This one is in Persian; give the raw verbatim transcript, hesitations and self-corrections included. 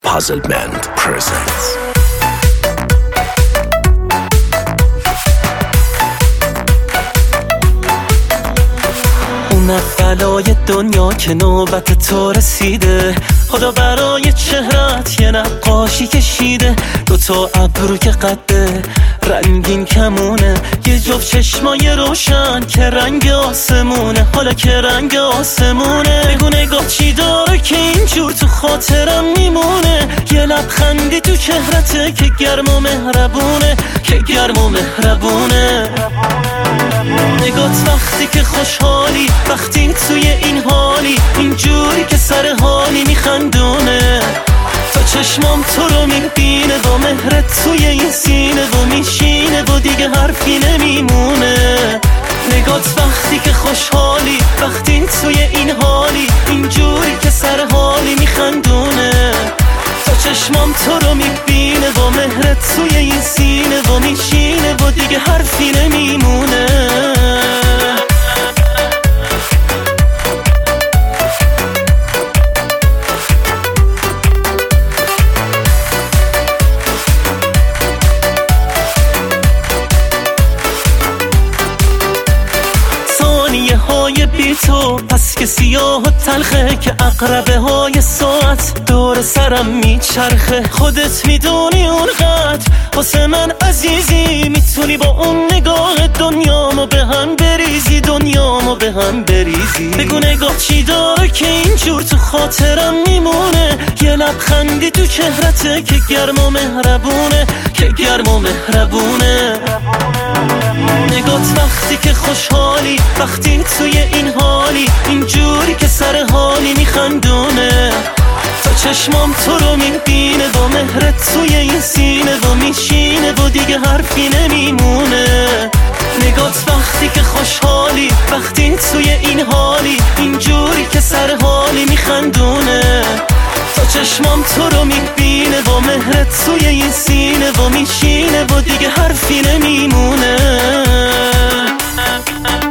Puzzle Band presents. اون بلای دنیا که نوبت تو رسیده، خدا برای چهرت یه نقاشی کشیده. دوتا ابرو که قده رنگین کمونه، یه جفت چشمای روشن که رنگ آسمونه. حالا که رنگ آسمونه بگو نگاه چی داره که اینجور تو خاطرم میمونه. یه لبخندی تو چهرته که گرم و مهربونه، که گرم و مهربونه. نگات وقتی که خوشحالی، وقتی توی این حالی، اینجوری که سر حالی میخندونه. تا چشمام تو رو میبینه و مهرت توی این سینه و میشینه و دیگه حرفی نمیمونه. نگات وقتی که خوشحالی، وقتی توی این حالی، اینجوری که سر حالی میخندونه. تا چشمام تو رو میبینه و مهرت توی این سینه و میشینه و دیگه حرفی نمیمونه. های بی تو پس که سیاه و تلخه، که عقربه های ساعت دور سرم میچرخه. خودت میدونی اونقدر واسه من عزیزی، میتونی با اون نگاه دنیامو به هم بریزی، دنیامو به هم بریزی. بگو نگاه چی داره که اینجور تو خاطرم میمونه. یه لبخندی تو چهرته که گرم و مهربونه، که گرم و مهربونه. نگات وقتی که خوشحالی، وقتی توی این حالی، اینجوری که سر حالی میخندونه. تا چشمام تو رو میبینه و مهرت توی این سینه و میشینه و دیگه حرفی نمیمونه. نگات وقتی که خوشحالی، وقتی توی این حالی، اینجوری که سر حالی میخندونه. تا چشمام تو رو میبینه و مهرت توی این سینه و میشینه و دیگه حرفی نمیمونه.